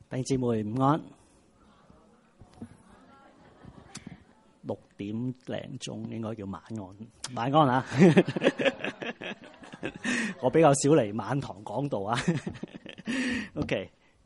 弟兄姊妹午安，6點零鐘應該叫晚安，晚安啊！我比較少嚟晚堂講道啊。OK，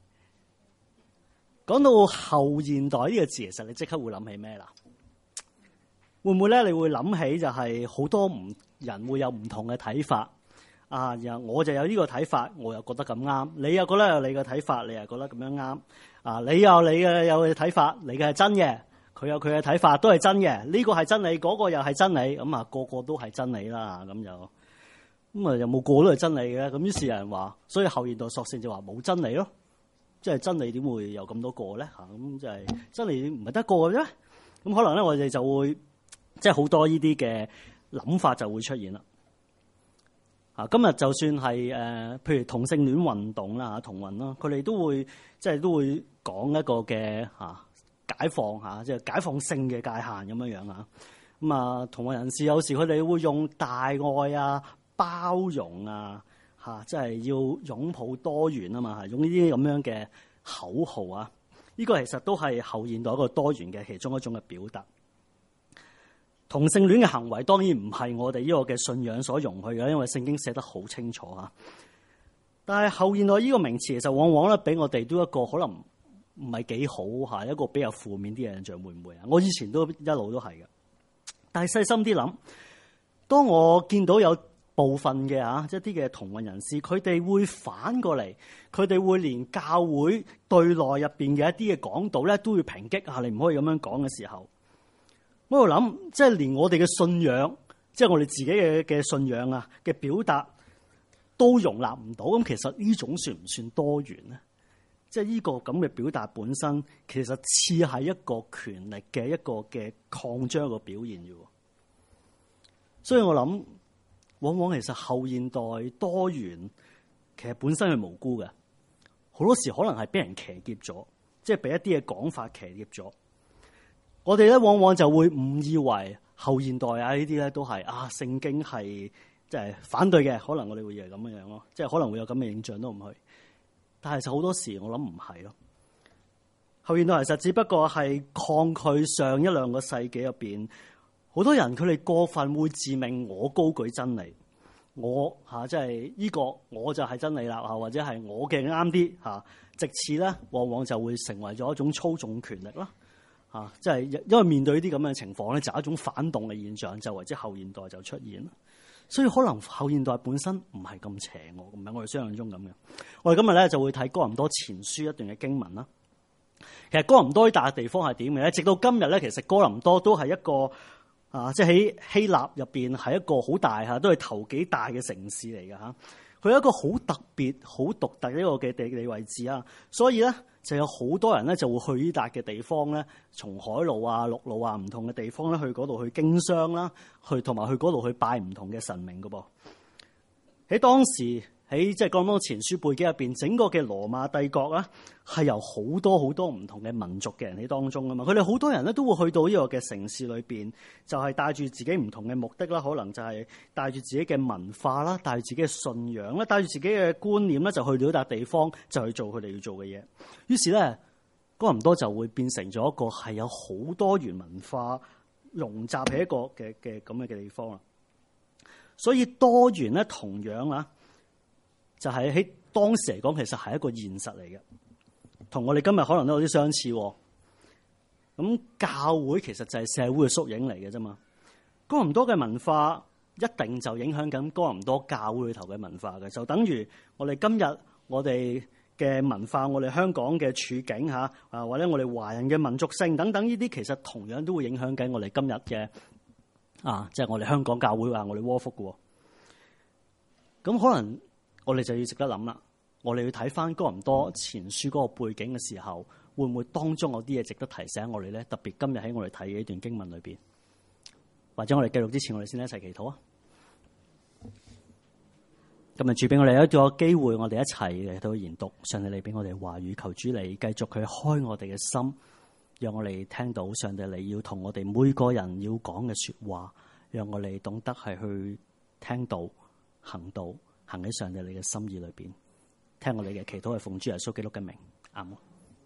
講到後現代呢個字，其實你即刻會諗起咩啦？會唔會咧？你會諗起就係好多人會有唔同嘅睇法。啊！我就有呢個睇法，我又覺得咁啱。你又覺得有你嘅睇法，你又覺得咁樣啱。啊！你有你嘅睇法，你嘅係真嘅，佢有佢嘅睇法，都係真嘅。呢個係真理，嗰個又係真理。咁啊，個個都係真理啦。咁啊，有冇個都係真理嘅？咁於是有人話，所以後現代索性就話冇真理咯。即係真理點會有咁多個咧？嚇！咁就係真理唔係得個嘅啫。咁可能咧，我哋就會即係好多呢啲嘅諗法就會出現啦。今日就算係譬如同性戀運動啦，同運啦，佢哋都會講一個嘅解放即係解放性嘅界限咁樣樣啊。咁啊，同運人士有時佢哋會用大愛啊、包容啊，即係要擁抱多元啊嘛，用呢啲咁樣嘅口號啊。呢個其實都係後現代一個多元嘅其中一種嘅表達。同性戀嘅行為當然唔係我哋呢個嘅信仰所容許嘅，因為聖經寫得好清楚嚇。但係後現代呢個名詞其實往往咧俾我哋都一個可能唔係幾好嚇，一個比較負面啲嘅印象，會唔會啊？我以前都一路都係嘅，但係細心啲諗，當我見到有部分嘅一啲嘅同運人士，佢哋會反過嚟，佢哋會連教會對內入邊嘅一啲嘅講道咧都會抨擊嚇，你唔可以咁樣講嘅時候。我喺度諗，即係連我哋嘅信仰，即係我哋自己嘅信仰啊嘅表達，都容納唔到。咁其實呢種算唔算多元咧？即係呢個咁嘅表達本身，其實似係一個權力嘅一個嘅擴張嘅表現啫。所以我諗，往往其實後現代多元，其實本身係無辜嘅，好多時可能係俾人騎劫咗，即係俾一啲嘅講法騎劫咗。我哋咧往往就會誤以為後現代呢啲咧都係聖經係即係反對嘅，可能我哋會以為咁樣咯，即係可能會有咁嘅影像都唔去。但係其實好多時我諗唔係咯，後現代其實只不過係抗拒上一兩個世紀入邊好多人佢哋過分會自命我高舉真理，我即係呢個我就係真理啦，或者係我嘅啱啲直至咧往往就會成為咗一種操縱權力啦。即係因為面對呢啲咁嘅情況咧，就係一種反動嘅現象，就為之後現代就出現。所以可能後現代本身唔係咁邪惡，唔係我哋想象中咁嘅。我哋今日咧就會睇哥林多前書一段嘅經文啦。其實哥林多呢笪地方係點嘅咧？直到今日咧，其實哥林多都係一個即係喺希臘入邊係一個好大都係頭幾大嘅城市嚟嘅嚇。佢有一個好特別、好獨特一個嘅地理位置啊，所以咧就有好多人咧就會去呢笪嘅地方咧，從海路啊、陸路啊唔同嘅地方咧去嗰度去經商啦，同埋去嗰度去拜唔同嘅神明㗎噃。喺當時喺即係哥林多前書背景入邊，整個嘅羅馬帝國啊係由好多好多唔同嘅民族嘅人喺當中啊嘛，佢哋好多人咧都會去到呢個嘅城市裏邊，就係帶住自己唔同嘅目的啦，可能就係帶住自己嘅文化啦，帶住自己嘅信仰啦，帶住自己嘅觀念咧，就去到一笪地方就去做佢哋要做嘅嘢。於是咧，哥林多就會變成咗一個係有好多元文化融集喺一個嘅咁嘅地方啦。所以多元咧，同樣就係喺當時嚟講，其實係一個現實嚟嘅，同我哋今日可能都有啲相似。咁教會其實就係社會嘅縮影嚟嘅啫嘛。哥林多嘅文化一定就影響緊哥林多教會裏頭嘅文化嘅，就等於我哋今日我哋嘅文化，我哋香港嘅處境或者我哋華人嘅民族性等等呢啲，其實同樣都會影響緊我哋今日嘅即係我哋香港教會我哋窩福嘅。咁可能我哋就要值得諗啦，我哋要睇翻哥林多前書嗰個背景嘅時候，會唔會當中有啲嘢值得提醒我哋咧？特別今日喺我哋睇嘅呢段經文裏邊，或者我哋繼續之前，我哋先一齊祈禱啊！今日主俾我哋有一個機會，我哋一齊嚟到研讀上帝你俾我哋話語，求主你繼續去開我哋嘅心，讓我哋聽到上帝你要同我哋每個人要講嘅說話，讓我哋懂得係去聽到行道。行喺上帝你嘅心意裏邊，聽我哋嘅祈禱係奉主耶穌基督嘅名，阿門。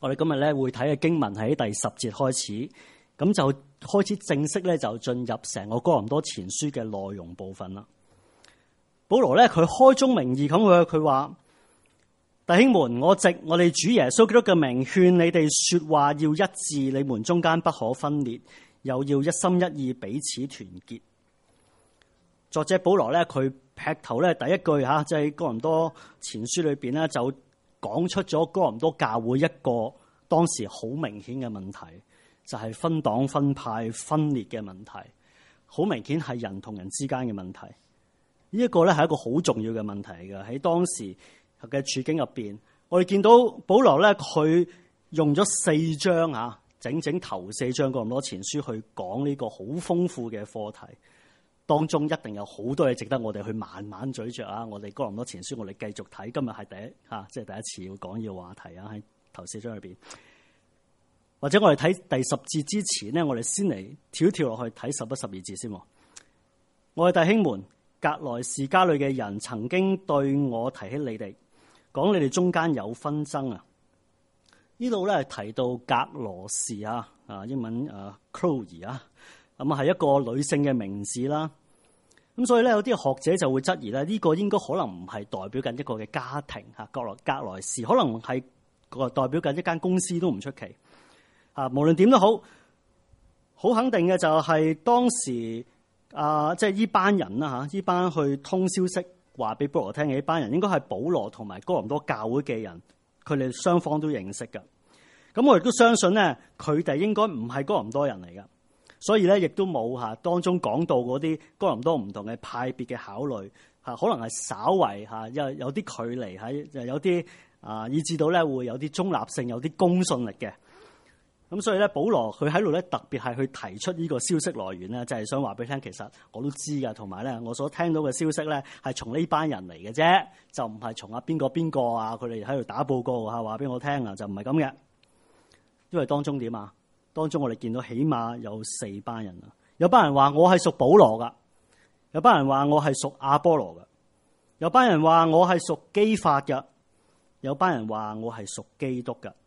我哋今日咧會睇嘅經文喺第10節開始，咁就開始正式咧就進入成個哥林多前書嘅內容部分啦。保羅咧佢開宗明義咁佢話：弟兄們，我藉我哋主耶穌基督嘅名勸你哋說話要一致，你們中間不可分裂，又要一心一意彼此團結。作者保羅咧佢劈頭咧第一句吓，即係哥林多前書裏邊咧就講出咗哥林多教會一個當時好明顯嘅問題，就係分黨分派分裂嘅問題，好明顯係人同人之間嘅問題。呢一個咧係一個好重要嘅問題嚟嘅。喺當時嘅處境入邊，我哋見到保羅咧佢用咗4章啊，整整頭4章哥林多前書去講呢個好豐富嘅課題，當中一定有好多嘢值得我哋去慢慢咀嚼啊！我哋哥林多前書我哋繼續睇，今日係即係第一次要講呢個話題啊！喺頭4章裏邊，或者我哋睇第10節之前咧，我哋先嚟跳一跳落去睇11、12節先。我哋弟兄們，革來氏家裏嘅人曾經對我提起你哋，講你哋中間有紛爭啊！呢度咧提到革羅氏啊，英文Chloe 啊，咁係一個女性嘅名字啦。咁所以咧有啲學者就會質疑咧，呢個應該可能唔係代表緊一個嘅家庭嚇，革來氏可能係代表緊一間公司都唔出奇。無論點都好，好肯定嘅就係當時即係呢班人啦嚇，呢班去通消息話俾保羅聽嘅呢班人，應該係保羅同埋哥林多教會嘅人，佢哋雙方都認識嘅。咁我亦都相信咧，佢哋應該唔係哥林多人嚟嘅，所以咧亦都冇當中講到嗰啲哥林多唔同嘅派別嘅考慮，可能係稍為有啲距離，有啲以至到咧會有啲中立性，有啲公信力嘅。咁所以咧，保羅佢喺度咧特別係去提出呢個消息來源咧，就係想話俾你聽，其實我都知㗎，同埋咧我所聽到嘅消息咧係從呢班人嚟嘅啫，就唔係從邊個佢哋喺度打報告話俾我聽啊，就唔係咁嘅。因為當中點啊？當中我哋見到起碼有4班人啊，有班人話我係屬保羅噶，有班人話我係屬亞波羅噶，有班人話我係屬基法噶，有班人話我係屬基督噶。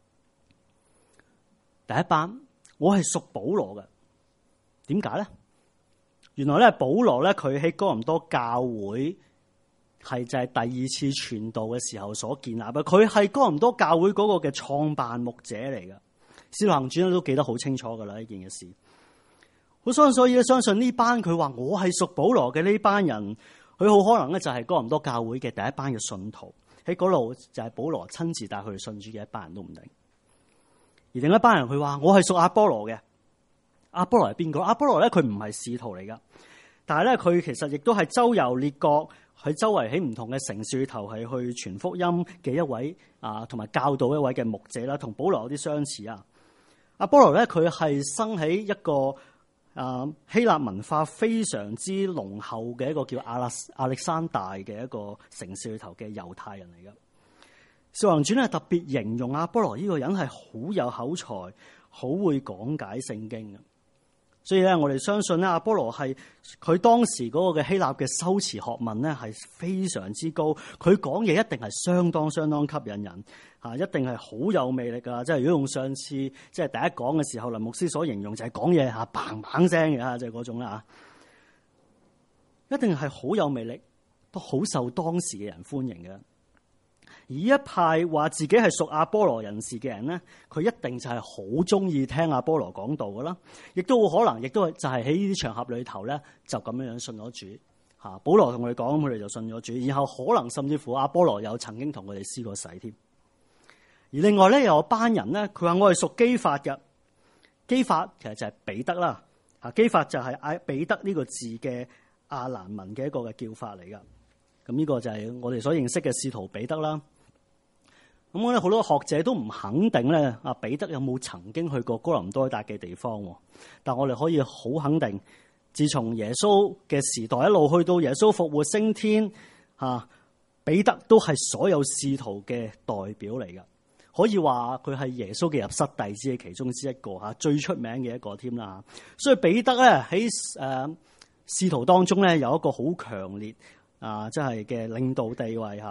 第一班我係屬保羅嘅，點解咧？原來咧保羅咧佢喺哥林多教會係就係第2次傳道嘅時候所建立嘅，佢係哥林多教會嗰個嘅創辦牧者嚟嘅。使徒行傳都記得好清楚噶啦呢件嘅事。好所以咧相信呢班佢話我係屬保羅嘅呢班人，佢好可能咧就係哥林多教會嘅第一班嘅信徒，喺嗰度就係保羅親自帶佢哋信主嘅一班人都唔定。而另一班人佢話我係屬亞波羅嘅，亞波羅係邊個？亞波羅咧佢唔係使徒嚟噶，但係咧佢其實亦都係周遊列國，喺周圍喺唔同嘅城市裏頭係去傳福音嘅一位同埋教導一位嘅牧者啦，同保羅有啲相似啊。亞波羅咧佢係生喺一個希臘文化非常之濃厚嘅一個叫亞歷山大嘅一個城市裏頭嘅猶太人嚟噶。使徒行傳咧特別形容亞波羅呢個人係好有口才，好會講解聖經嘅。所以咧，我哋相信咧，亞波羅係佢當時嗰個嘅希臘嘅修辭學問咧係非常之高，佢講嘢一定係相當吸引人一定係好有魅力噶。即係如果用上次即係第一講嘅時候，林牧師所形容就係講嘢砰砰聲嘅即係嗰種啦一定係好有魅力，都好受當時嘅人歡迎嘅。而一派話自己係屬亞波羅人士嘅人咧，佢一定就係好中意聽亞波羅講道噶啦，亦都可能亦都就係喺呢啲場合裏頭咧，就咁樣信咗主保羅同佢哋講，佢哋就信咗主，然後可能甚至乎亞波羅有曾經同佢哋施過洗添。而另外咧，又有班人咧，佢話我係屬基法嘅，基法其實就係彼得啦，基法就係彼得呢個字嘅亞蘭文嘅一個嘅叫法嚟噶。咁呢個就係我哋所認識嘅使徒彼得啦。咁我哋好多學者都唔肯定咧，彼得有冇曾經去過哥林多一笪嘅地方？但我哋可以好肯定，自從耶穌嘅時代一路去到耶穌復活升天，彼得都係所有使徒嘅代表嚟噶。可以話佢係耶穌嘅入室弟子嘅其中之一個最出名嘅一個添啦。所以彼得咧喺使徒當中咧有一個好強烈即係嘅領導地位好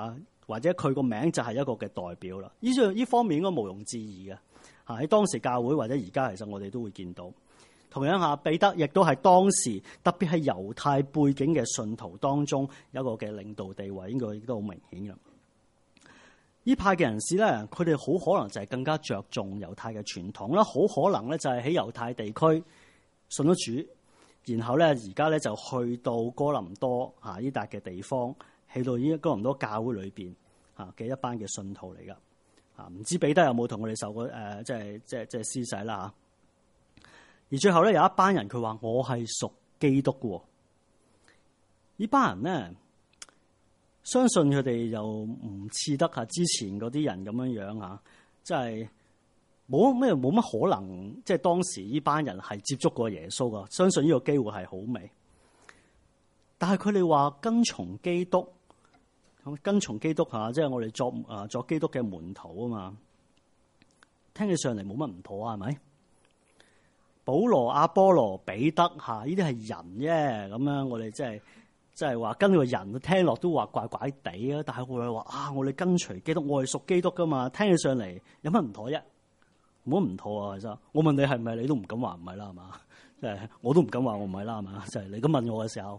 或者佢個名就係一個嘅代表啦。呢方面應該毋庸置疑嘅。喺當時教會或者而家，其實我哋都會見到。同樣下，彼得亦都係當時特別係猶太背景嘅信徒當中有一個嘅領導地位，應該亦都好明顯嘅。呢派嘅人士咧，佢哋好可能就係更加着重猶太嘅傳統啦，好可能咧就係喺猶太地區信咗主，然後咧而家咧就去到哥林多呢笪嘅地方，去到呢哥林多教會裏邊嘅一班嘅信徒嚟噶。唔知彼得有冇同我哋受過即係施洗啦嚇？而最後咧有一班人佢話我係屬基督嘅，呢班人咧相信佢哋又唔似得之前嗰啲人咁樣嚇，即係冇乜可能，即係當時呢班人係接觸過耶穌噶，相信呢個機會係好微。但係佢哋話跟從基督。跟從基督即係我哋作基督嘅門徒啊嘛，聽起上嚟冇乜唔妥啊，係咪？保羅、阿波羅、彼得呢啲係人啫，咁樣我哋即係話跟個人聽落都話怪怪地啊。但係我哋話我哋跟隨基督，我係屬基督噶嘛，聽起上嚟有乜唔妥啫？冇乜唔妥啊！其實我問你係咪，你都唔敢話唔係啦，係嘛？即係我都唔敢話我唔係啦，係嘛？即係你咁問我嘅時候。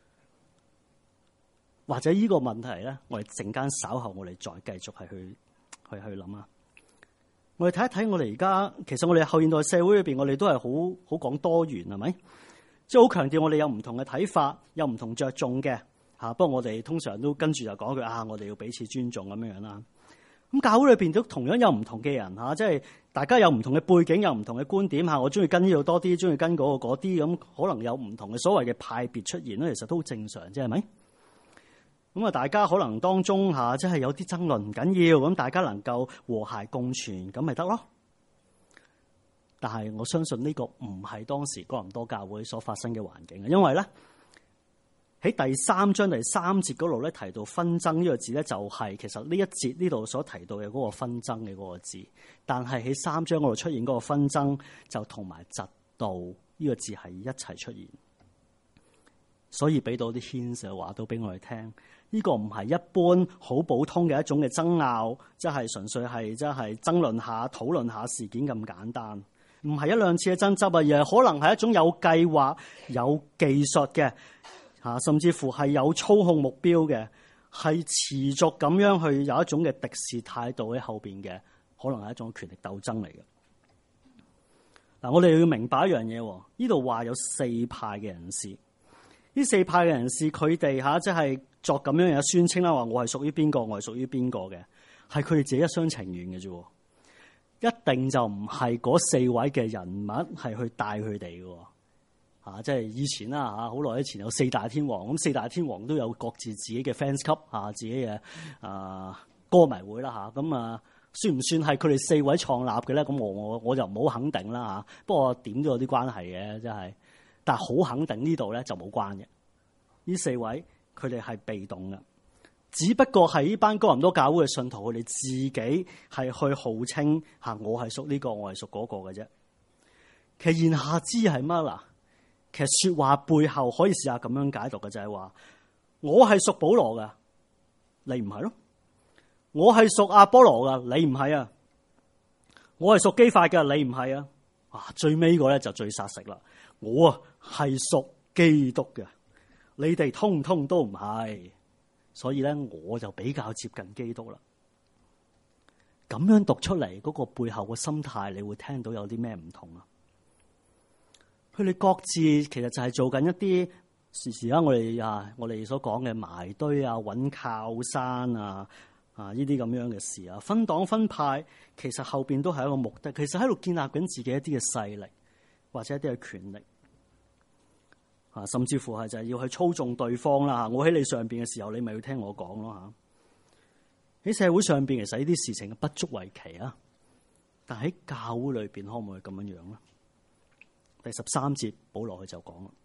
或者呢個問題咧，我哋陣間稍後我哋再繼續係去諗啊。我哋睇一睇我哋而家，其實我哋後現代社會裏邊，我哋都係好講多元，係咪？即係好強調我哋有唔同嘅睇法，有唔同着重嘅嚇。不過我哋通常都跟住就講句我哋要彼此尊重咁樣樣啦。咁教會裏邊都同樣有唔同嘅人即係大家有唔同嘅背景，有唔同嘅觀點我中意跟呢度多啲，中意跟嗰個嗰啲咁，可能有唔同嘅所謂嘅派別出現咧，其實都好正常啫，係咪？咁大家可能當中即係有啲爭論唔緊要，咁大家能夠和諧共存，咁咪得咯。但係我相信呢個唔係當時哥林多教會所發生嘅環境，因為咧喺第3章第3節嗰度咧提到紛爭呢個字咧，就係其實呢一節呢度所提到嘅嗰個紛爭嘅嗰個字，但係喺3章嗰度出現嗰個紛爭就同埋嫉妒呢個字係一齊出現，所以俾到啲 hint 話到俾我哋聽。呢個唔係一般好普通嘅一種嘅爭拗，即係純粹係即係爭論下、討論下事件咁簡單，唔係一兩次嘅爭執而係可能係一種有計劃、有技術嘅甚至乎係有操控目標嘅，係持續咁樣去有一種嘅敵視態度喺後邊嘅，可能係一種權力鬥爭嚟嘅。嗱，我哋要明白一樣嘢，呢度話有4派嘅人士，呢4派嘅人士佢哋即係作咁樣嘅宣稱啦，話我係屬於邊個，我係屬於邊個嘅，係佢哋自己一廂情願嘅啫，一定就唔係嗰4位嘅人物係去帶佢哋嘅。即係以前啦好耐以前有4大天王，咁4大天王都有各自自己嘅 fans club 自己嘅歌迷會啦咁算唔算係佢哋4位創立嘅咧？咁我就唔好肯定啦不過點都有啲關係嘅，真係，但係好肯定呢度咧就冇關嘅。呢4位佢哋係被動嘅，只不過係呢班哥林多教會嘅信徒，佢哋自己係去號稱我係屬呢個，我係屬嗰個嘅啫。其實言下之意係乜嗱？其實說話背後可以試下咁樣解讀嘅，就係話我係屬保羅噶，你唔係咯；我係屬阿波羅噶，你唔係啊；我係屬基法嘅，你唔係啊。最尾個咧就最殺食啦，我係屬基督嘅，你哋通通都唔係，所以咧我就比較接近基督啦。咁樣讀出嚟嗰個背後嘅心態，你會聽到有啲咩唔同啊？佢哋各自其實就係做緊一啲時間我哋所講嘅埋堆揾靠山呢啲咁樣嘅事分黨分派，其實後邊都係一個目的，其實喺度建立緊自己一啲嘅勢力或者一啲嘅權力甚至乎係就係要去操縱對方啦。我喺你上邊嘅時候，你咪要聽我講咯。喺社會上邊，其實呢啲事情不足為奇但喺教會裏邊可唔可以咁樣樣咧？第13節保羅佢就講啦：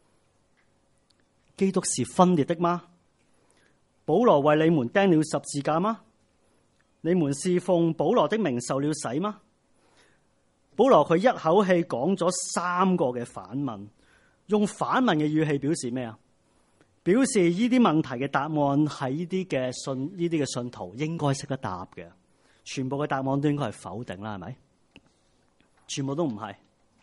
基督是分裂的嗎？保羅為你們釘了十字架嗎？你們是奉保羅的名受了洗嗎？保羅佢一口氣講咗3個嘅反問，用反問嘅語氣表示咩啊？ 表示呢啲問題嘅答案係呢啲嘅信徒應該識得答嘅。全部嘅答案都應該係否定啦，係咪？全部都唔係。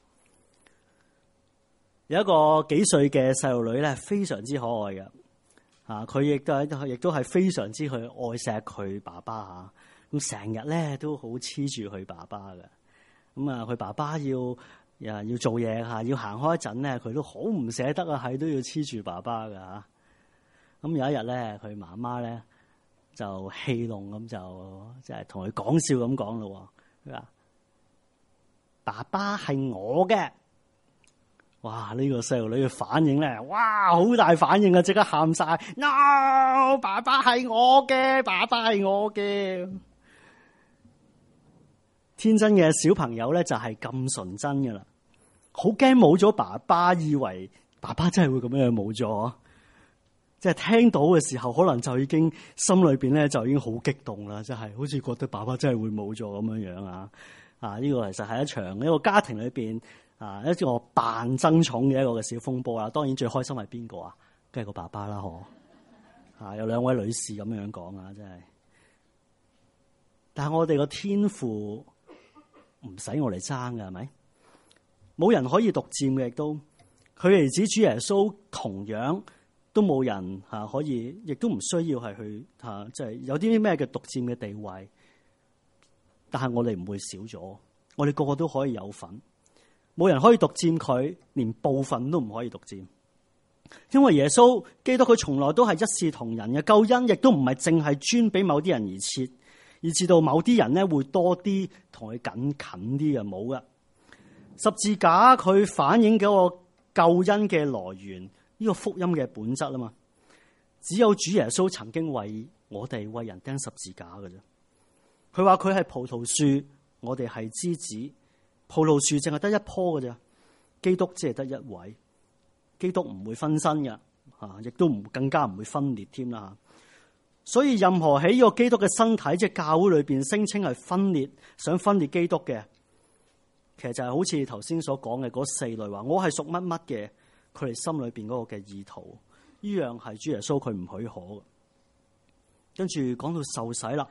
有一個幾歲嘅細路女咧，非常之可愛嘅。佢亦都係非常之去愛錫佢爸爸嚇。咁成日咧都好黐住佢爸爸嘅。咁佢爸爸要做嘢嚇，要行開一陣咧，佢都好唔捨得啊，係都要黐住爸爸嘅嚇。咁有一日咧，佢媽媽咧就戲弄咁就即係同佢講笑咁講咯。佢話：爸爸係我嘅。哇！呢個細路女嘅反應咧，哇，好大反應啊！即刻喊晒 ，no！ 爸爸係我嘅，爸爸係我嘅。天真嘅小朋友咧就係咁純真噶啦，好驚冇咗爸爸，以為爸爸真係會咁樣冇咗。即係聽到嘅時候，可能就已經心裏邊咧就已經好激動啦，即係好似覺得爸爸真係會冇咗咁樣樣啊！呢個其實係一個家庭裏邊一個扮爭寵嘅一個嘅小風波啦。當然最開心係邊個啊？梗係個爸爸啦，嗬！有兩位女士咁樣講啊，真係。但係我哋個天父唔使我嚟爭㗎，係咪？冇人可以獨佔嘅，亦都佢兒子主耶穌同樣都冇人可以，亦都唔需要係去即係有啲咩嘅獨佔嘅地位。但係我哋唔會少咗，我哋個個都可以有份。冇人可以獨佔佢，連部分都唔可以獨佔。因為耶穌基督佢從來都係一視同仁嘅，救恩亦都唔係淨係專俾某啲人而設，以至到某啲人咧會多啲同佢近啲嘅，冇嘅。十字架佢反映嗰個救恩嘅來源，呢個福音嘅本質啊嘛。只有主耶穌曾經為我哋為人釘十字架嘅啫。佢話佢係葡萄樹，我哋係枝子。葡萄樹淨係得一棵嘅啫，基督只係得一位。基督唔會分身嘅，亦都更加唔會分裂添啦。所以任何喺呢個基督嘅身體，即係教會裏邊聲稱係分裂，想分裂基督嘅，其實就係好似頭先所講嘅嗰四類話，我係屬乜乜嘅，佢哋心裏邊嗰個嘅意圖，呢樣係主耶穌佢唔許可嘅。跟住講到受洗啦。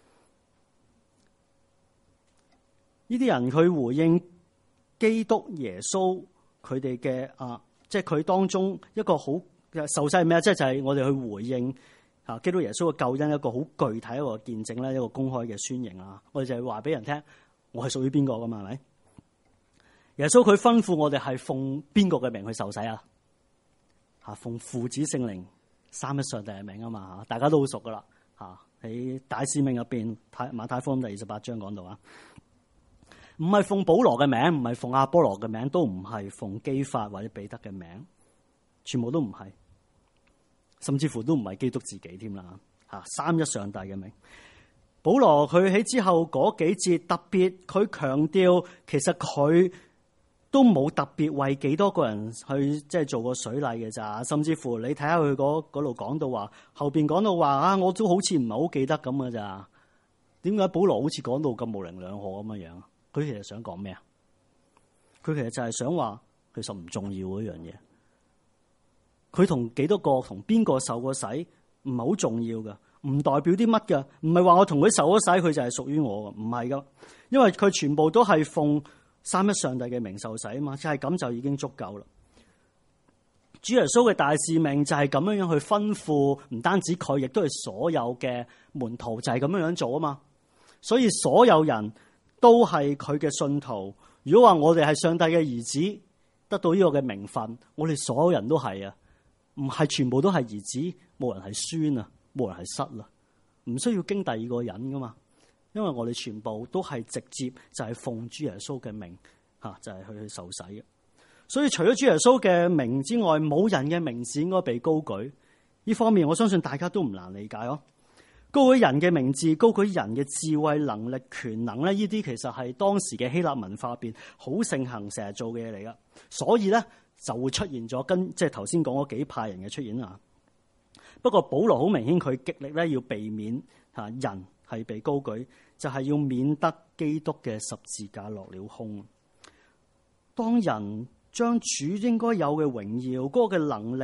呢啲人佢回應基督耶穌佢哋嘅即係佢當中一個好受洗係咩？即係就係我哋去回應基督耶穌嘅救恩一個好具體一個見證咧，一個公開嘅宣認啊！我哋就係話俾人聽，我係屬於邊個噶嘛？係咪？耶穌佢吩咐我哋係奉邊個嘅名去受洗啊？奉父子聖靈三一上帝嘅名啊嘛！大家都好熟噶啦喺大使命入邊，馬太福音第28章講到啊。唔係奉保羅嘅名，唔係奉阿波羅嘅名，都唔係奉基法或者彼得嘅名，全部都唔係，甚至乎都唔係基督自己添啦。三一上帝嘅名。保羅佢喺之後嗰幾節特別佢強調，其實佢都冇特別為幾多個人去即係做過水禮嘅咋。甚至乎你睇下佢嗰度講到話，後邊講到話我都好似唔係好記得咁嘅咋。點解保羅好似講到咁模棱兩可咁嘅樣？佢其實想講咩啊？佢其實就係想話，其實唔重要嗰樣嘢。佢同幾多個同邊個受過洗唔係好重要噶，唔代表啲乜噶。唔係話我同佢受咗洗，佢就係屬於我噶，唔係噶。因為佢全部都係奉三一上帝嘅名受洗啊嘛，就係咁就已經足夠啦。主耶穌嘅大使命就係咁樣樣去吩咐，唔單止佢，亦都係所有嘅門徒就係咁樣樣做啊嘛。所以所有人都係佢嘅信徒。如果話我哋係上帝嘅兒子，得到呢個嘅名分，我哋所有人都係啊，唔係全部都係兒子，冇人係孫啊，冇人係侄啦，唔需要經第二個人噶嘛。因為我哋全部都係直接就係奉主耶穌嘅名就係去受洗嘅。所以除咗主耶穌嘅名之外，冇人嘅名字應該被高舉。呢方面我相信大家都唔難理解咯。高舉人嘅名字，高舉人嘅智慧、能力、權能咧，呢啲其實係當時嘅希臘文化入邊好盛行，成日做嘅嘢嚟噶。所以咧就會出現咗即係頭先講嗰幾派人嘅出現啊。不過保羅好明顯，佢極力咧要避免人係被高舉，就係要免得基督嘅十字架落了空。當人將主應該有嘅榮耀、嗰個嘅能力、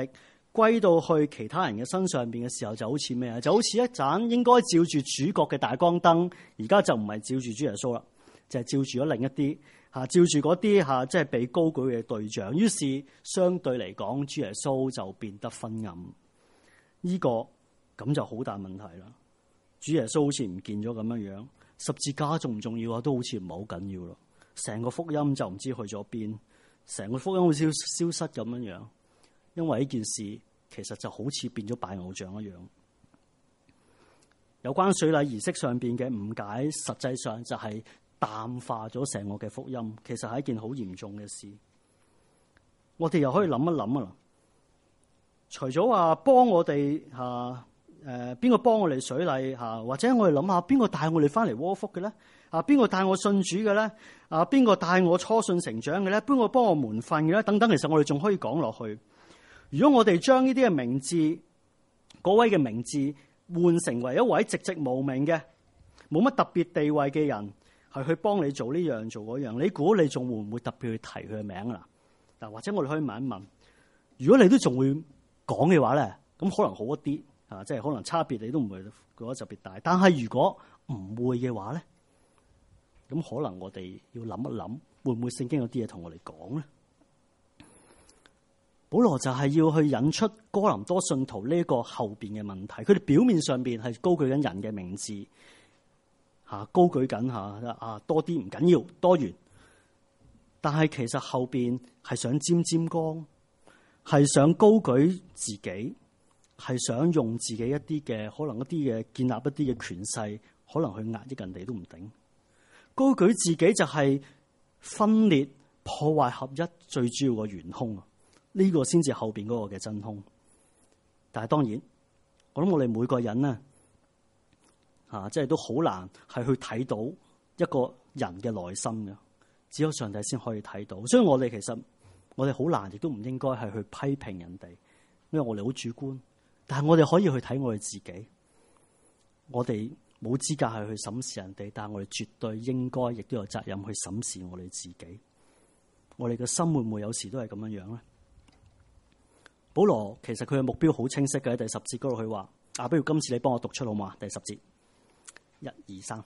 歸到去其他人嘅身上邊嘅時候，就好似咩啊？就好似一盞應該照住主角嘅大光燈，而家就唔係照住主耶穌啦，就係照住咗另一啲照住嗰啲即係被高舉嘅對象。於是相對嚟講，主耶穌就變得昏暗。呢個咁就好大問題啦。主耶穌好似唔見咗咁樣樣，十字架重唔重要啊？都好似唔係好緊要咯。成個福音就唔知去咗邊，成個福音好似消失咁樣樣。因為呢件事其實就好似變咗拜偶像一樣。有關水禮儀式上邊嘅誤解，實際上就係淡化咗成個嘅福音，其實係一件好嚴重嘅事。我哋又可以諗一諗啊，除咗話幫我哋邊個幫我哋水禮或者我哋諗下邊個帶我哋翻嚟窩福嘅咧？邊個帶我信主嘅咧？邊個帶我初信成長嘅咧？邊個幫我門訓嘅咧？等等，其實我哋仲可以講落去。如果我哋將呢啲嘅名字，嗰位嘅名字換成為一位籍籍無名嘅、冇乜特別地位嘅人，係去幫你做呢樣做嗰樣，你估你仲會唔會特別去提佢嘅名啊？嗱，或者我哋可以問一問，如果你都仲會講嘅話咧，咁可能好一啲即係可能差別你都唔會覺得特別大。但係如果唔會嘅話咧，咁可能我哋要諗一諗，會唔會聖經有啲嘢同我哋講咧？保羅就係要去引出哥林多信徒呢個後邊嘅問題，佢哋表面上邊係高舉緊人嘅名字，高舉緊多啲唔緊要多元，但係其實後邊係想沾沾光，係想高舉自己，係想用自己一啲嘅可能一啲嘅建立一啲嘅權勢，可能去壓抑人哋都唔定。高舉自己就係分裂破壞合一最主要嘅元兇啊！呢個先至後邊嗰個嘅真兇，但係當然，我諗我哋每個人咧，即係都好難係去睇到一個人嘅內心嘅，只有上帝先可以睇到。所以我哋其實我哋好難，亦都唔應該係去批評人哋，因為我哋好主觀。但係我哋可以去睇我哋自己，我哋冇資格係去審視人哋，但係我哋絕對應該，亦都有責任去審視我哋自己。我哋嘅心會唔會有時都係咁樣樣咧？保羅其實佢嘅目標好清晰嘅，喺第10節嗰度佢話：不如今次你幫我讀出好嘛？第10節，1、2、3。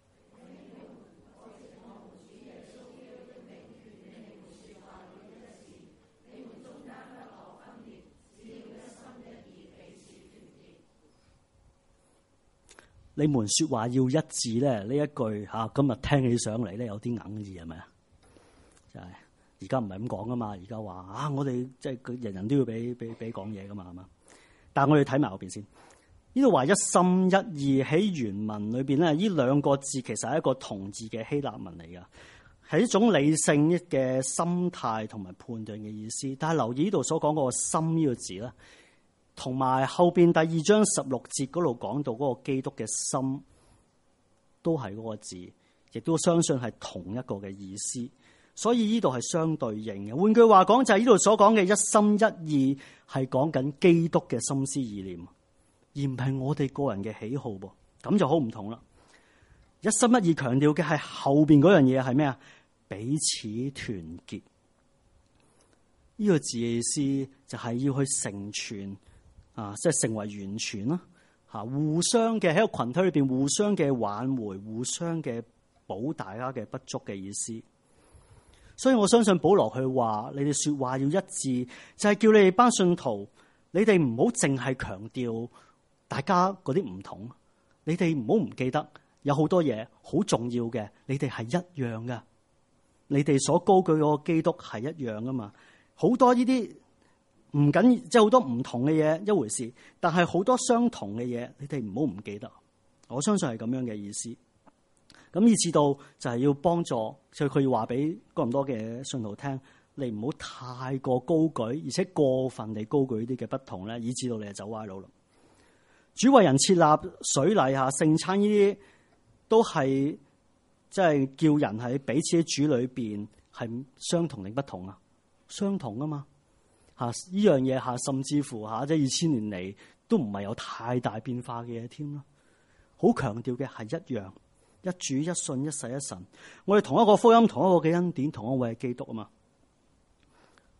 你們說話要一致咧，呢一句今日聽起上嚟咧有啲硬耳係咪啊？就係。而家唔係咁講噶嘛，而家話我哋即係人人都要俾講嘢噶嘛，係嘛？但係我哋睇埋後邊先，呢度話一心一意，喺原文裏邊咧，呢兩個字其實係一個同義嘅希臘文嚟噶，係一種理性嘅心態同埋判斷嘅意思。但係留意呢度所講嗰個心呢個字咧，同埋後邊第2章16節嗰度講到嗰個基督嘅心，都係嗰個字，亦都相信係同一個嘅意思。所以呢度係相對應嘅。換句話講，就係呢度所講嘅一心一意，係講緊基督嘅心思意念，而唔係我哋個人嘅喜好噃。咁就好唔同啦。一心一意強調嘅係後邊嗰樣嘢係咩啊？彼此團結。呢個字嘅意思就係要去成全即係成為完全啦。互相嘅喺個群體裏邊，互相嘅挽回，互相嘅補大家嘅不足嘅意思。所以我相信保羅佢話：你哋說話要一致，就係叫你哋班信徒，你哋唔好淨係強調大家嗰啲唔同，你哋唔好唔記得有好多嘢好重要嘅，你哋係一樣噶，你哋所高舉嗰個基督係一樣噶嘛。好多呢啲唔緊，即係好多唔同嘅嘢一回事，但係好多相同嘅嘢，你哋唔好唔記得。我相信係咁樣嘅意思。咁以至到就係要幫助，所以佢要話俾哥林多嘅信徒聽，你唔好太過高舉，而且過分地高舉啲嘅不同咧，以至到你係走歪路啦。主為人設立水禮聖餐呢啲，都係即係叫人喺彼此喺主裏邊係相同定不同啊？相同啊嘛呢樣嘢甚至乎即係2000年嚟都唔係有太大變化嘅嘢添啦。好強調嘅係一樣。一主一信一洗一神，我哋同一個福音，同一個嘅恩典，同一位嘅基督啊嘛。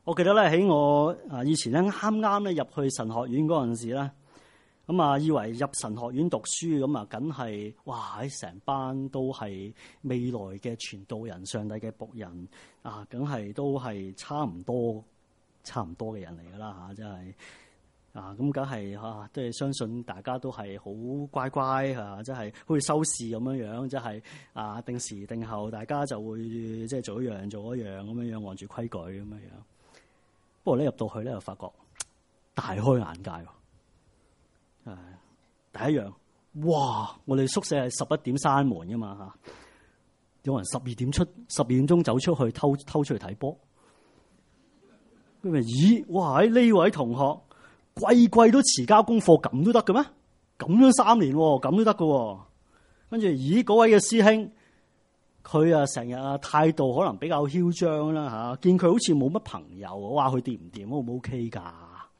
我記得咧喺我以前咧啱啱咧入去神學院嗰陣時咧，咁啊以為入神學院讀書咁啊，梗係哇喺成班都係未來嘅傳道人、上帝嘅僕人啊，梗係都係差唔多嘅人嚟噶啦嚇，真係啊咁梗係嚇，都係相信大家都係好乖乖嚇，即係好似收視咁樣，即係啊定時定候，大家就會即係做一樣咁樣按住規矩咁樣。不過咧入到去咧，就發覺大開眼界喎。第一樣，哇！我哋宿舍係11點閂門噶嘛嚇，有人12點鐘走出去偷出去睇波。佢咪咦？哇！呢位同學季都遲交功課，咁都得嘅咩？咁樣3年喎，咁都得嘅喎。跟住咦？嗰位嘅師兄，佢啊成日態度可能比較囂張啦嚇，見佢好似冇乜朋友，哇！佢掂唔掂？好唔 OK 㗎？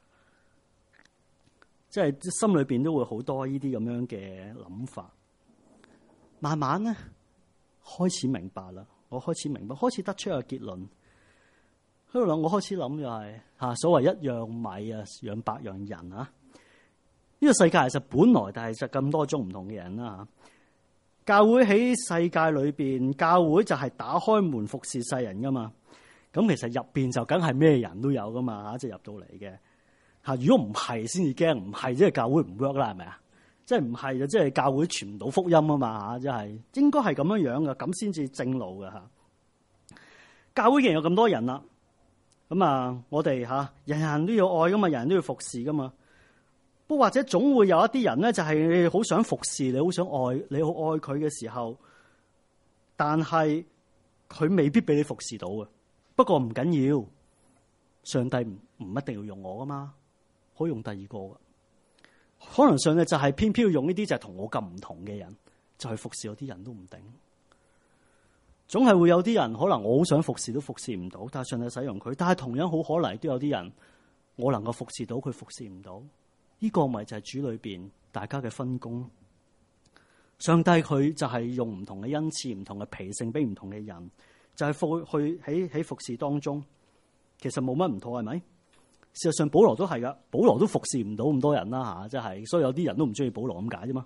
即係心裏邊都會好多呢啲咁樣嘅諗法。慢慢咧開始明白啦，我開始明白，開始得出一個結論。喺度諗，我開始諗就係所謂一樣米啊養百樣人啊。呢個世界其實本來但係就咁多種唔同嘅人啦嚇。教會喺世界裏邊，教會就係打開門服侍世人噶嘛。咁其實入邊就梗係咩人都有噶嘛嚇，即係入到嚟嘅。如果唔係先至驚，唔係即係教會唔 work 啦，係咪啊？即係唔係就即係教會傳唔到福音啊嘛嚇，即係應該係咁樣樣嘅，咁先至正路嘅嚇。教會既然有咁多人啦，咁啊，我哋人人都要愛噶嘛，人人都要服侍噶嘛。不過或者總會有一啲人咧，就係你好想服侍，你好想愛，你好愛佢嘅時候，但係佢未必俾你服侍到嘅。不過唔緊要，上帝唔一定要用我噶嘛。可以用第二個噶，可能上帝就係偏偏要用呢啲就係同我咁唔同嘅人，就係服侍有啲人都唔定。總係會有啲人可能我好想服侍都服侍唔到，但係上帝使用佢。但係同樣好可能都有啲人我能夠服侍到佢服侍唔到。呢個咪就係主裏邊大家嘅分工。上帝佢就係用唔同嘅恩賜、唔同嘅脾性俾唔同嘅人，就係去喺服侍當中，其實冇乜唔妥，係咪？事實上，保羅都係噶，保羅都服侍唔到咁多人啦嚇，即係，所以有啲人都唔中意保羅咁解啫嘛。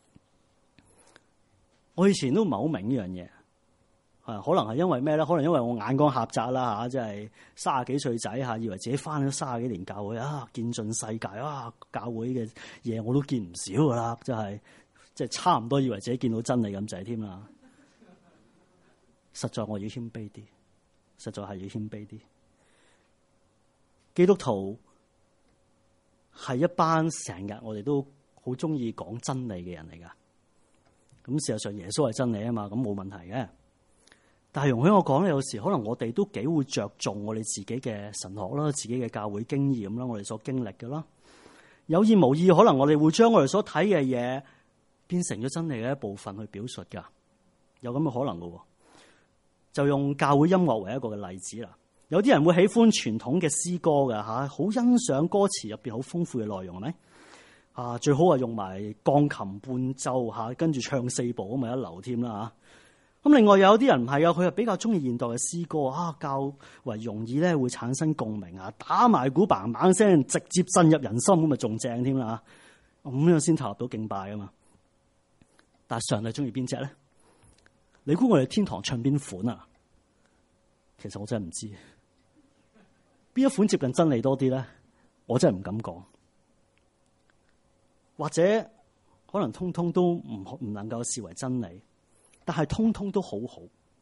我以前都唔係好明呢樣嘢，可能係因為咩咧？可能因為我眼光狹窄啦嚇，即係30幾歲仔嚇，以為自己翻咗30幾年教會啊，見盡世界啊，教會嘅嘢我都見唔少噶啦，即係差唔多以為自己見到真理咁滯添啦。實在我要謙卑啲，實在係要謙卑啲。基督徒係一班成日我哋都好中意講真理嘅人嚟噶。咁事實上耶穌係真理啊嘛，咁冇問題嘅。但係容許我講咧，有時可能我哋都幾會着重我哋自己嘅神學啦，自己嘅教會經驗啦，我哋所經歷嘅啦。有意無意，可能我哋會將我哋所睇嘅嘢變成咗真理嘅一部分去表述噶，有咁嘅可能噶。就用教會音樂為一個嘅例子啦。有啲人會喜歡傳統嘅詩歌嘅嚇，好欣賞歌詞入邊好豐富嘅內容，係咪？最好係用埋鋼琴伴奏嚇，跟住唱4部咁咪一流添啦嚇。咁另外有啲人唔係啊，佢係比較中意現代嘅詩歌較為容易咧會產生共鳴啊，打埋鼓嘭嘭聲，直接滲入人心咁咪仲正添啦嚇。咁樣先投入到敬拜啊嘛。但係上帝中意邊隻咧？你估我哋天堂唱邊款啊？其實我真係唔知。邊一款接近真理多啲咧？我真係唔敢講，或者可能通通都唔能夠視為真理，但係通通都好好。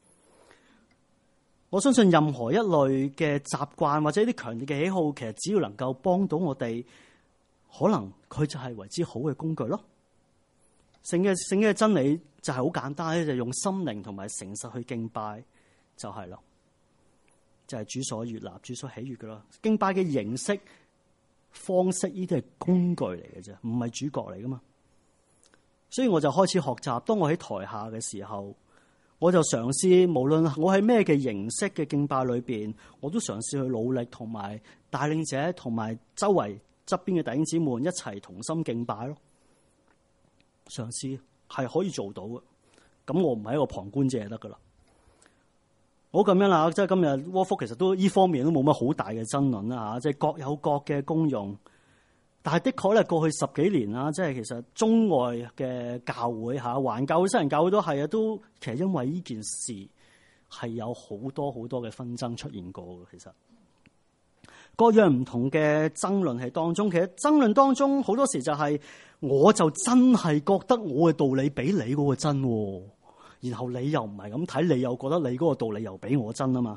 我相信任何一類嘅習慣或者啲強烈嘅喜好，其實只要能夠幫到我哋，可能佢就係為之好嘅工具咯。聖嘅真理就係好簡單咧，就係用心靈同埋誠實去敬拜就係啦。就係主所悅納、主所喜悅嘅咯。敬拜嘅形式、方式，呢啲係工具嚟嘅啫，唔係主角嚟噶嘛。所以我就開始學習。當我喺台下嘅時候，我就嘗試，無論我喺咩嘅形式嘅敬拜裏邊，我都嘗試去努力，同埋帶領者同埋周圍側邊嘅弟兄姊妹一齊同心敬拜咯。嘗試係可以做到嘅。咁我唔係一個旁觀者就得噶啦。 好咁樣啦，即係今日窩福其實都呢方面都冇乜好大嘅爭論啦嚇，即係各有各嘅功用。但係的確咧，過去10幾年啦，即係其實中外嘅教會嚇，環教會、西人教會都係啊，都其實因為呢件事係有好多好多嘅紛爭出現過嘅。其實各樣唔同嘅爭論係當中，其實爭論當中好多時就係我就真係覺得我嘅道理比你嗰個真喎。然後你又唔係咁睇，你又覺得你嗰個道理又比我真啊嘛？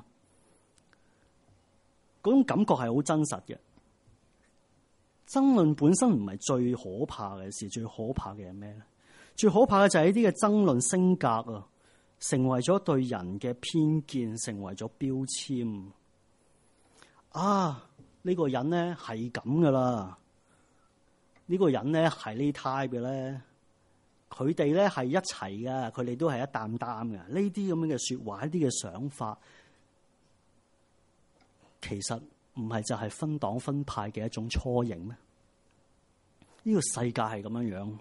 嗰種感覺係好真實嘅。爭論本身唔係最可怕嘅事，最可怕嘅係咩咧？最可怕嘅就係呢啲嘅爭論升格啊，成為咗對人嘅偏見，成為咗標籤。啊，呢個人咧係咁噶啦，呢個人咧係呢 type 嘅咧。佢哋咧係一齊噶，佢哋都係一擔擔嘅。呢啲咁樣嘅說話，呢啲嘅想法，其實唔係就係分黨分派嘅一種雛形咩？呢個世界係咁樣樣，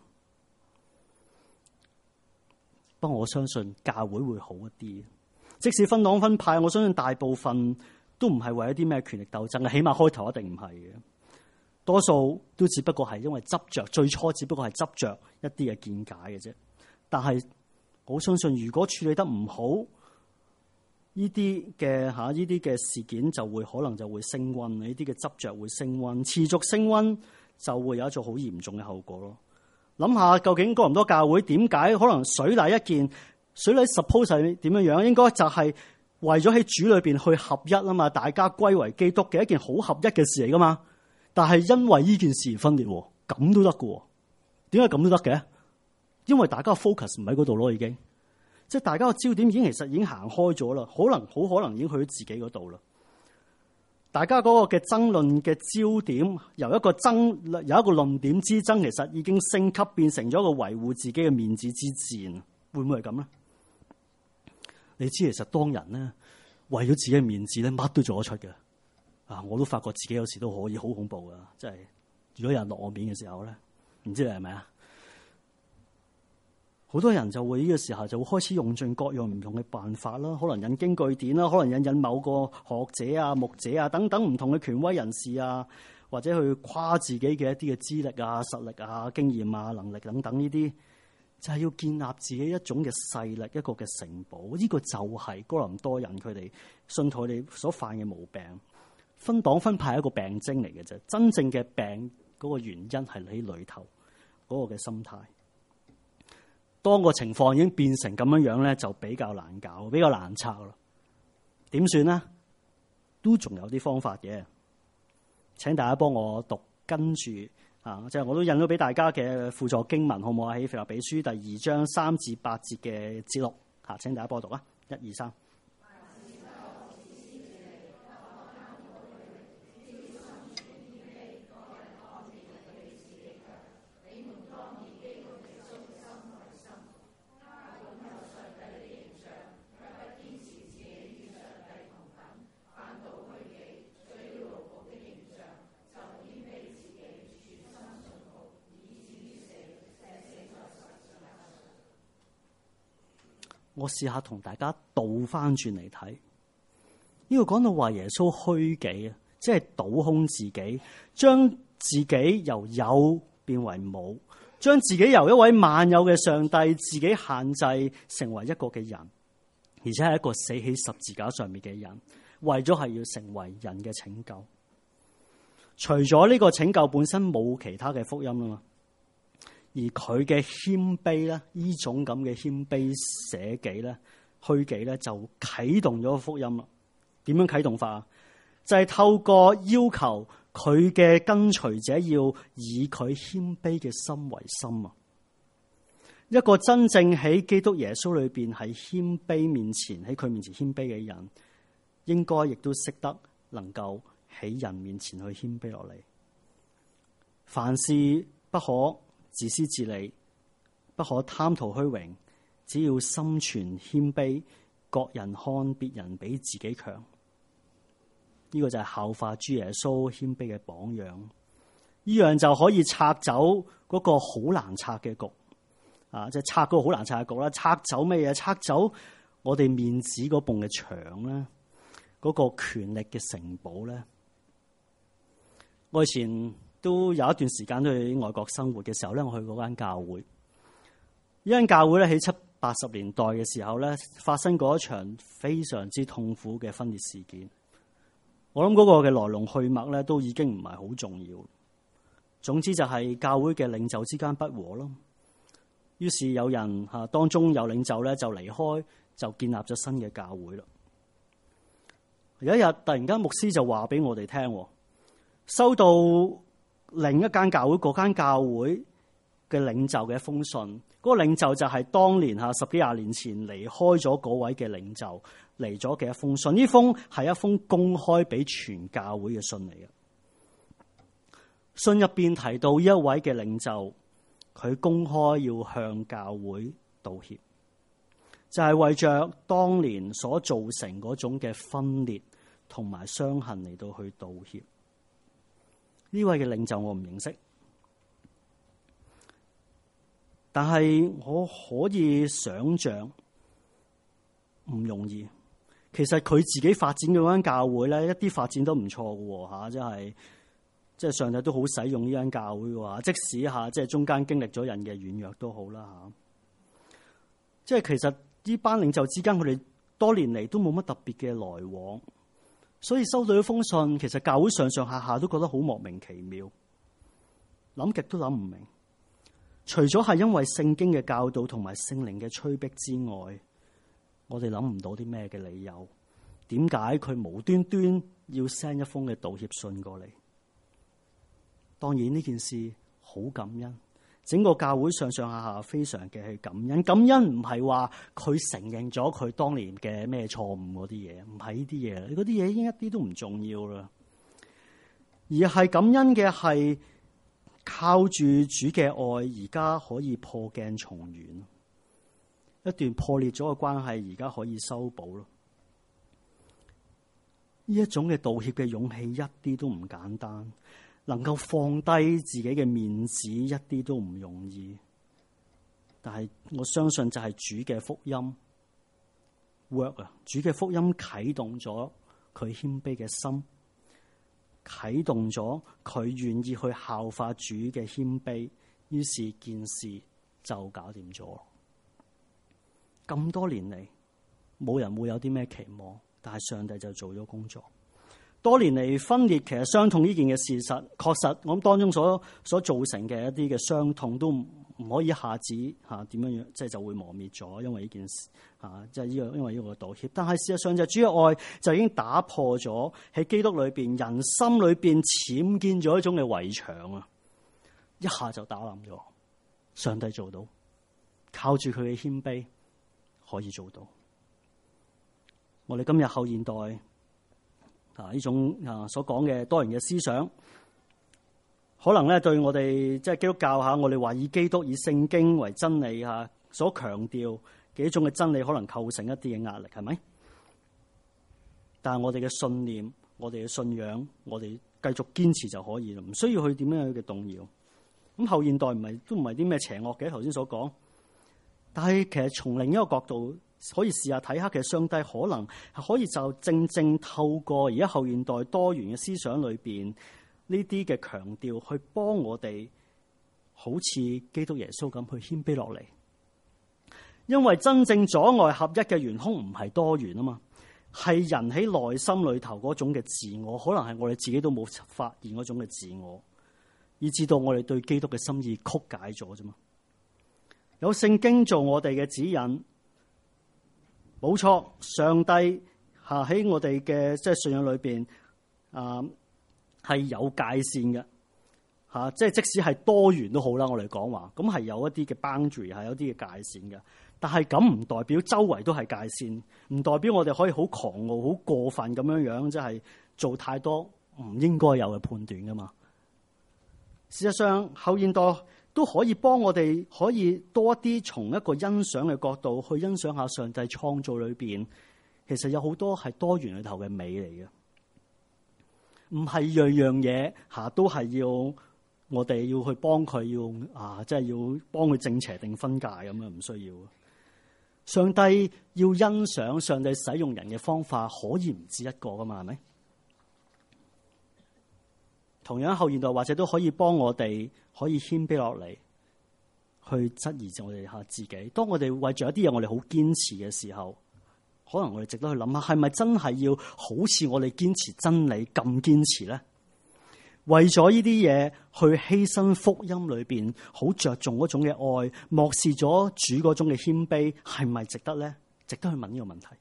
不過我相信教會會好一啲。即使分黨分派，我相信大部分都唔係為一啲咩權力鬥爭嘅，起碼開頭一定唔係嘅。多數都只不過係因為執着，最初只不過係執着一啲嘅見解嘅啫。但係我相信，如果處理得唔好，呢啲嘅事件就會可能就會升溫，呢啲嘅執着會升溫，持續升溫就會有一種好嚴重嘅後果咯。諗下究竟哥林多教會點解可能水禮一件，水禮 suppose 係點樣樣？應該就係為咗喺主裏邊去合一啊嘛，大家歸為基督嘅一件好合一嘅事嚟噶嘛。但係因為呢件事而分裂，咁都得嘅。點解咁都得嘅？因為大家 focus 唔喺嗰度咯，已經即係大家個焦點其實已經行開咗啦，好可能已經去咗自己嗰度啦。大家嗰個嘅爭論嘅焦點由一個論點之爭，其實已經升級變成咗一個維護自己嘅面子之戰，會唔會係咁咧？你知其實當人咧為咗自己嘅面子咧，乜都做得出嘅。我都發覺自己有時都可以好恐怖噶，即係如果有人落我面嘅時候咧，唔知你係咪啊？好多人就會呢個時候就會開始用盡各樣唔同嘅辦法啦，可能引經據典啦，可能引某個學者啊、牧者啊等等唔同嘅權威人士啊，或者去誇自己嘅一啲嘅資歷啊、實力啊、經驗啊、能力等等呢啲，就係要建立自己一種嘅勢力，一個嘅城堡。呢個就係哥林多人佢哋信徒哋所犯嘅毛病。分黨分派係一個病徵嚟嘅啫，真正嘅病嗰個原因係喺裏頭嗰個嘅心態。當個情況已經變成咁樣樣咧，就比較難搞，比較難拆啦。點算咧？都仲有啲方法嘅。請大家幫我讀跟住啊，即係我都印咗俾大家嘅輔助經文，好唔好啊？喺腓立比書第2章3至8節嘅節錄嚇，請大家幫我讀啊！1、2、3。我試下同大家倒翻轉嚟睇，呢個講到話耶穌虛己啊，即係倒空自己，將自己由有變為冇，將自己由一位萬有嘅上帝自己限制成為一個嘅人，而且係一個死喺十字架上面嘅人，為咗係要成為人嘅拯救。除咗呢個拯救本身冇其他嘅福音啊嘛。而佢嘅謙卑咧，呢種咁嘅謙卑捨己咧、虛己咧，就啟動咗福音啦。點樣啟動法啊？就係透過要求佢嘅跟隨者要以佢謙卑嘅心為心啊！一個真正喺基督耶穌裏邊係謙卑面前，喺佢面前謙卑嘅人，應該亦都識得能夠喺人面前去謙卑落嚟。凡事不可自私自利，不可貪圖虛榮，只要心存謙卑，各人看別人比自己強。呢個就係效法主耶穌謙卑嘅榜樣。呢樣就可以拆走嗰個好難拆嘅局啊！即係拆嗰個好難拆嘅局啦。拆走咩嘢？拆走我哋面子嗰埲嘅牆咧，嗰個權力嘅城堡咧。我以前都有一段時間去外國生活嘅時候咧，我去嗰間教會。呢間教會咧喺70、80年代嘅時候咧，發生過一場非常之痛苦嘅分裂事件。我諗嗰個嘅來龍去脈咧，都已經唔係好重要。總之就係教會嘅領袖之間不和咯。於是有人當中有領袖咧就離開，就建立咗新嘅教會啦。有一日突然間牧師就話俾我哋聽，收到另一間教會嗰間教會嘅領袖嘅一封信，嗰個領袖就係當年10幾20年前離開咗嗰位嘅領袖嚟咗嘅一封信。呢封係一封公開俾全教會嘅信嚟嘅。信入邊提到呢一位嘅領袖，佢公開要向教會道歉，就係為着當年所造成嗰種嘅分裂同埋傷痕嚟到去道歉。呢位嘅領袖我唔認識，但係我可以想像唔容易。其實佢自己發展嘅嗰間教會咧，一啲發展都唔錯嘅嚇，即係上帝都好使用呢間教會嘅話，即使即係中間經歷咗人嘅軟弱都好啦嚇。即係其實呢班領袖之間，佢哋多年嚟都冇乜特別嘅來往。所以收到一封信，其實教會上上下下都覺得好莫名其妙，諗極都諗唔明。除咗係因為聖經嘅教導同埋聖靈嘅催逼之外，我哋諗唔到啲咩嘅理由。點解佢無端端要 send 一封嘅道歉信過嚟？當然呢件事好感恩，整個教會上上下下非常嘅係感恩。感恩唔係話佢承認咗佢當年嘅咩錯誤嗰啲嘢，唔係呢啲嘢，你嗰啲嘢已經一啲都唔重要啦。而係感恩嘅係靠住主嘅愛，而家可以破鏡重圓，一段破裂咗嘅關係而家可以修補咯。呢一種嘅道歉嘅勇氣一啲都唔簡單。能夠放低自己嘅面子一啲都唔容易，但係我相信就係主嘅福音 work 啊！主嘅福音啟動咗佢謙卑嘅心，啟動咗佢願意去效法主嘅謙卑，於是件事就搞掂咗。咁多年嚟，冇人會有啲咩期望，但係上帝就做咗工作。多年嚟分裂，其實傷痛呢件嘅事實，確實我諗當中所造成嘅一啲嘅傷痛，都唔可以一下子點樣，即係就會磨滅咗，因為呢件事即係因為呢個道歉。但係事實上就主嘅愛就已經打破咗喺基督裏邊人心裏邊僭建咗一種嘅圍牆啊！一下就打冧咗，上帝做到，靠住佢嘅謙卑可以做到。我哋今日後現代。呢種所講嘅多元嘅思想，可能咧對我哋即係基督教我哋話以基督以聖經為真理所強調嘅一種嘅真理，可能構成一啲嘅壓力，係咪？但係我哋嘅信念、我哋嘅信仰，我哋繼續堅持就可以啦，唔需要去點樣嘅動搖。咁後現代都唔係啲咩邪惡嘅，頭先所講。但係其實從另一個角度，可以試下睇下，其實上帝可能係可以就正正透過而家後現代多元嘅思想裏邊呢啲嘅強調，去幫我哋好似基督耶穌咁去謙卑落嚟。因為真正阻礙合一嘅元兇唔係多元啊嘛，係人喺內心裏頭嗰種嘅自我，可能係我哋自己都冇發現嗰種嘅自我，以至到我哋對基督嘅心意曲解咗啫嘛。有聖經做我哋嘅指引。冇錯，上帝喺我哋嘅即係信仰裏邊係有界線嘅即係即使係多元都好啦，我哋講話咁係有一啲嘅 boundary， 係有啲嘅界線嘅。但係咁唔代表周圍都係界線，唔代表我哋可以好狂傲、好過分咁樣即係做太多唔應該有嘅判斷噶嘛。事實上，後現代都可以幫我哋可以多啲從一個欣賞嘅角度去欣賞下上帝創造裏邊，其實有好多係多元裏頭嘅美嚟嘅，唔係樣樣嘢都係要我哋要去幫佢，要即係要幫佢正邪定分界咁樣，唔需要。 上帝要欣賞上帝使用人嘅方法，可以唔止一個噶嘛？係咪？同樣後現代或者都可以幫我哋可以謙卑落嚟，去質疑我哋下自己。當我哋為咗一啲嘢我哋好堅持嘅時候，可能我哋值得去諗下，係咪真係要好似我哋堅持真理咁堅持咧？為咗呢啲嘢去犧牲福音裏邊好着重嗰種嘅愛，漠視咗主嗰種嘅謙卑，係咪值得咧？值得去問呢個問題。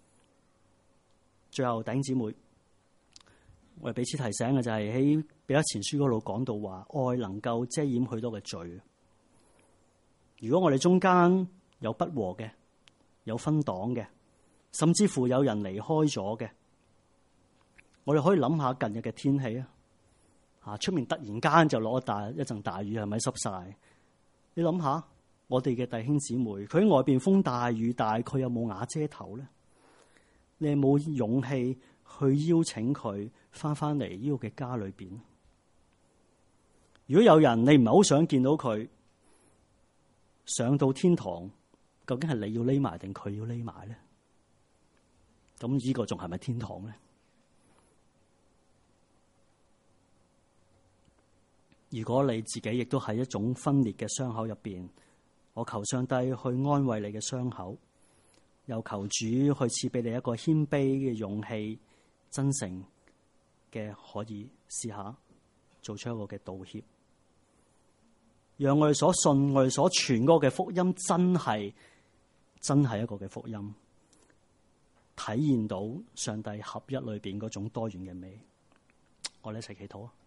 最後弟兄姊妹，我哋彼此提醒嘅就係喺彼得前書嗰度講到話，愛能夠遮掩許多嘅罪。如果我哋中間有不和嘅，有分黨嘅，甚至乎有人離開咗嘅，我哋可以諗下近日嘅天氣啊！出面突然間就落一陣大雨，係咪濕晒？你諗下，我哋嘅弟兄姊妹，佢喺外邊風大雨大，佢有冇瓦遮頭咧？你有冇勇氣去邀請佢翻嚟呢個嘅家裏邊？如果有人你唔係好想見到佢上到天堂，究竟係你要匿埋定佢要匿埋咧？咁呢個仲係咪天堂咧？如果你自己亦都喺一種分裂嘅傷口入邊，我求上帝去安慰你嘅傷口，又求主去賜俾你一個謙卑嘅勇氣，真誠嘅可以試下做出一個嘅道歉，讓我哋所信、我哋所傳嗰個嘅福音真係一個嘅福音，體現到上帝合一裏邊嗰種多元嘅美。我哋一齊祈禱啊！